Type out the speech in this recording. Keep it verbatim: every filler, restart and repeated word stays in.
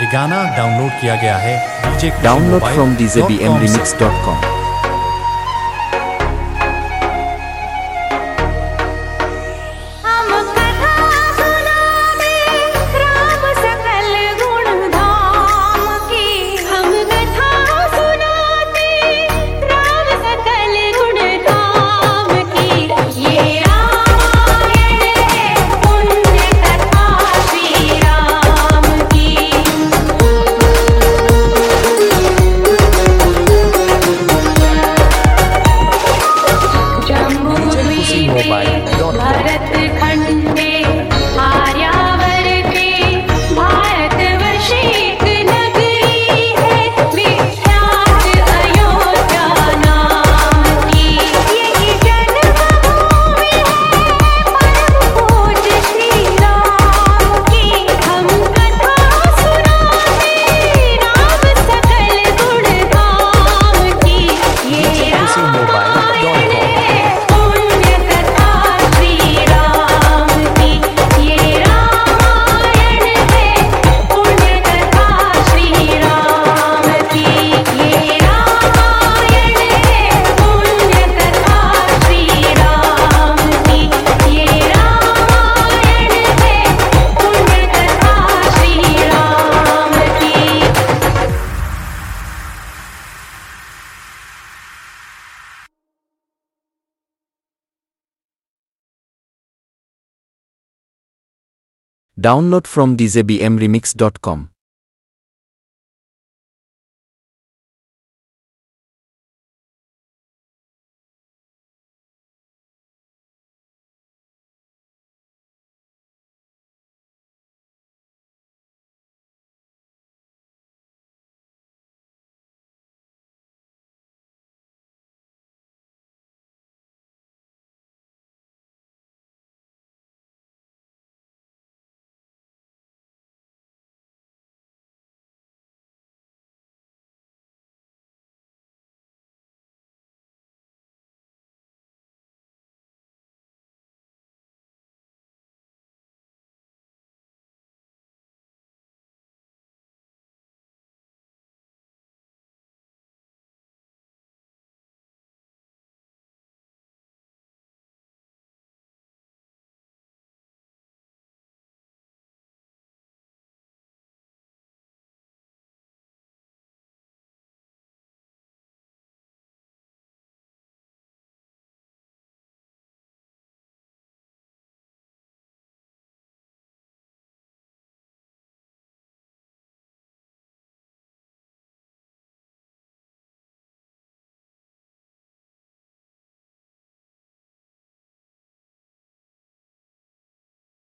ये गाना डाउनलोड किया गया है DJ download from D J B M remix dot com. Bharat खंडे आर्यावर के भारतवर्ष एक नगरी है, विख्यात अयोध्या नाम की यही जन्मभूमि है, परम पूज्य श्री राम की। हम कथा सुनाते राम सकल गुण धाम की, ये रामायण है पुण्य कथा श्री राम की, ये रामायण है पुण्य कथा श्री राम की, ये रामायण है पुण्य कथा श्री राम की, ये रामायण है पुण्य कथा श्री राम की। Download from D J B M remix dot com.